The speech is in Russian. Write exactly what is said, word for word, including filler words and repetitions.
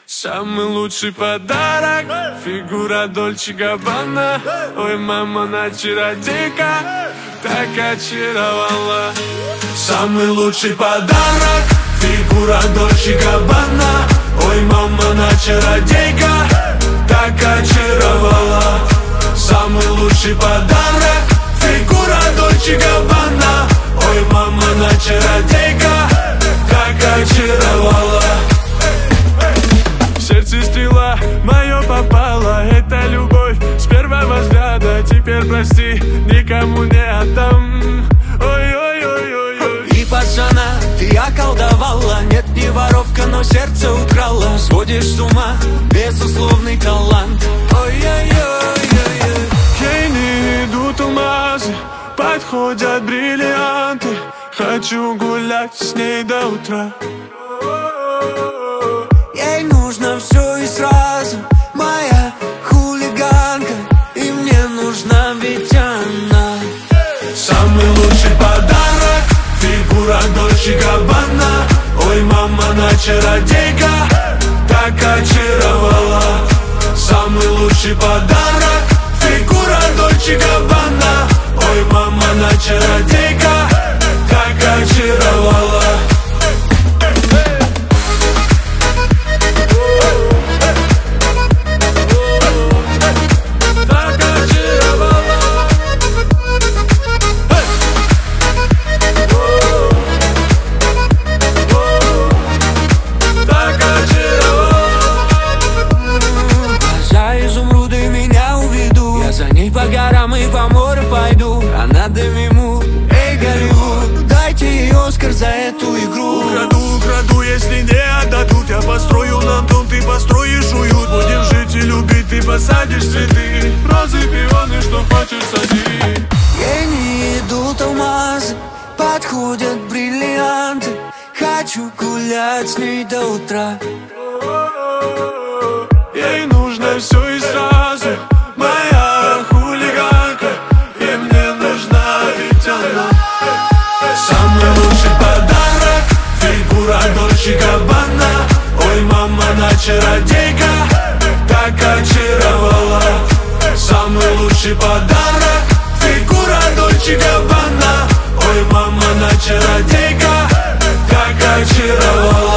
Самый лучший подарок — фигура Дольче Габбана. Ой, мама, она чародейка, так очаровала. Самый лучший подарок — фигура Дольче Габбана. Ой, мама, она чародейка, так очаровала. Самый лучший подарок — фигура Дольче Габбана. Ой, мама, она чародейка, так очаровала. В сердце стрела мое попала, это любовь с первого взгляда. Теперь прости, никому не отдам. Ой-ой-ой-ой-ой. И пацана ты околдовала, нет, не воровка, но сердце украла. Сводишь с ума, безусловный талант. Ой-ой-ой-ой-ой. Ей не идут алмазы, подходят бриллианты. Хочу гулять с ней до утра. Ей нужно все и сразу, моя хулиганка, и мне нужна ведь она. Самый лучший подарок — фигура Дольче Габбана. Ой, мама, она чародейка, так очаровала. Самый лучший подарок — фигура Дольче Габбана. Ой, мама, она чародейка, так очаровала. За ней по горам и по морю пойду. Она Деми-Мур, эй, Голливуд, дайте ей Оскар за эту игру. Украду, украду, если не отдадут. Я построю нам дом, ты построишь уют. Будем жить и любить, ты посадишь цветы. Розы, пионы, что хочешь сади. Ей не идут алмазы, подходят бриллианты. Хочу гулять с ней до утра. Ей нужно все и сразу, моя хулиганка, и мне нужна ведь она. Самый лучший подарок — фигура Дольче Габбана. Ой, мама, она чародейка, так очаровала. Самый лучший подарок — фигура Дольче Габбана. Ой, мама, она чародейка, так очаровала.